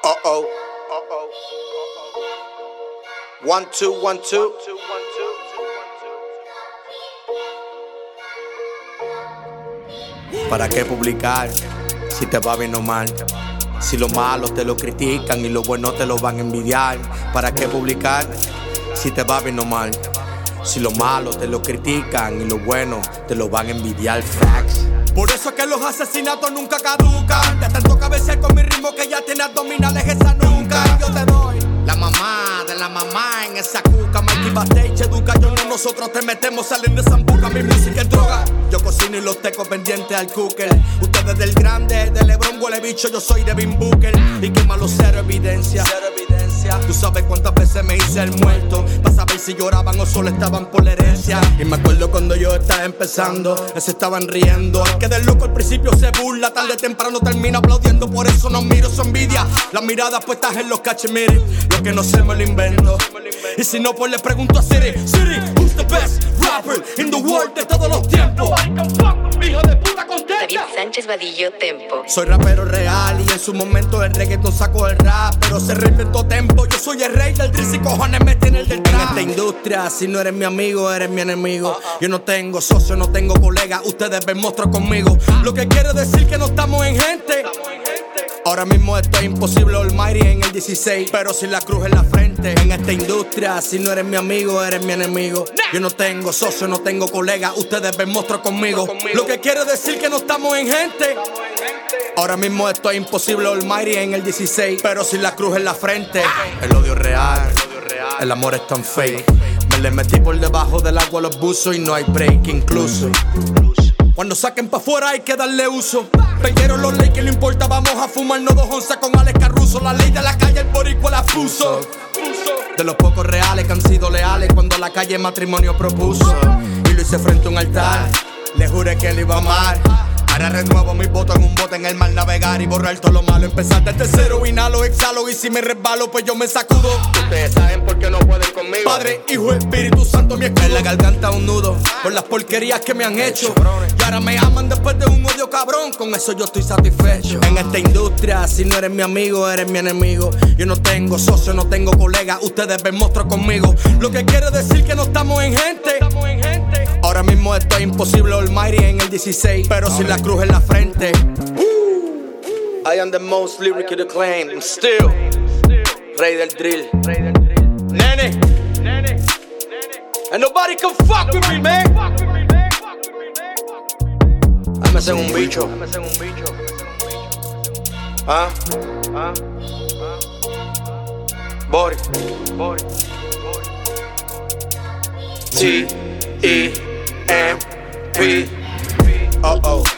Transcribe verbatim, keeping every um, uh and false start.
Uh oh. Uh oh. One, two, one, two. ¿Para qué publicar si te va bien o mal? Si lo malo te lo critican y lo bueno te lo van a envidiar. ¿Para qué publicar si te va bien o mal? Si lo malo te lo critican y lo bueno te lo van a envidiar. Facts. Por eso es que los asesinatos nunca caducan. De tanto cabecear con mi ritmo que ya tiene abdominales esa nunca. Yo te doy la mamá de la mamá en esa cuca. Mikey Bastage educa, yo no, nosotros te metemos, salen de Zambuca. Mi música es droga, yo cocino y los tecos pendientes al cooker. Ustedes del grande, de Lebron huele bicho, yo soy de Devin Booker. Y qué malo, cero evidencia, cero evidencia. Tú sabes cuántas veces me hice el muerto, para saber si lloraban o solo estaban por la herencia. Y me acuerdo cuando yo estaba empezando, se estaban riendo. El que del loco al principio se burla, tarde o temprano termina aplaudiendo. Por eso no miro su envidia, las miradas puestas en los cachemiris. Lo que no sé me lo invento, y si no pues le pregunto a Siri. Siri, who's the best rapper in the world de todos los tiempos? Hijo de puta contenta. David Sánchez Vadillo Tempo. Soy rapero real y en su momento el reggaeton sacó el rap, pero se reinventó Tempo. Yo soy el rey del drill y cojones me tiene el del trap. En esta industria, si no eres mi amigo, eres mi enemigo. Yo no tengo socio, no tengo colega, ustedes ven monstruos conmigo. Lo que quiere decir que no estamos en gente. Ahora mismo esto es imposible, Almighty en el dieciséis, pero sin la cruz en la frente. En esta industria, si no eres mi amigo, eres mi enemigo. Yo no tengo socio, no tengo colega, ustedes ven monstruos conmigo. Lo que quiere decir que no estamos en gente. Ahora mismo esto es imposible, Almighty en el dieciséis, pero sin la cruz en la frente. El odio real, el amor es tan fake. Me le metí por debajo del agua a los buzos y no hay break incluso. Cuando saquen pa' afuera hay que darle uso. Perdieron los leyes que no importa, vamos a fumarnos dos onzas con Alex Caruso. La ley de la calle, el boricua la puso. De los pocos reales que han sido leales cuando la calle matrimonio propuso. Y lo hice frente a un altar, le juré que le iba a amar. Ahora renuevo mis votos en un bote en el mar, navegar y borrar todo lo malo. Empezar desde cero, inhalo, exhalo y si me resbalo pues yo me sacudo. Ustedes saben por qué no pueden conmigo. Padre, Hijo, Espíritu Santo, mi escudo. En la garganta un nudo por las porquerías que me han hecho. Y ahora me aman después de un odio cabrón, con eso yo estoy satisfecho. En esta industria, si no eres mi amigo, eres mi enemigo. Yo no tengo socio, no tengo colega, ustedes ven monstruos conmigo. Lo que quiere decir que no estamos en gente. Ahora mismo esto es imposible, Almighty en el dieciséis, pero sin la cruz en la frente. I am the most lyrically acclaimed and still rey del drill. Nene, and nobody can fuck with me, man. Ah, me hacen un bicho. Ah, ah, Bori, Bori, T E M P. Oh oh.